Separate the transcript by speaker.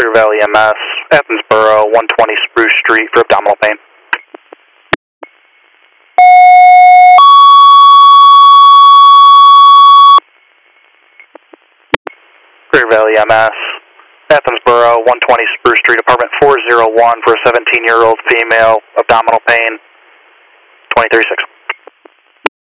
Speaker 1: Clear Valley MS, Athensboro, 120 Spruce Street for abdominal pain. Clear Valley MS, Athensboro, 120 Spruce Street, apartment 401 for a 17-year-old female, abdominal pain, 2036.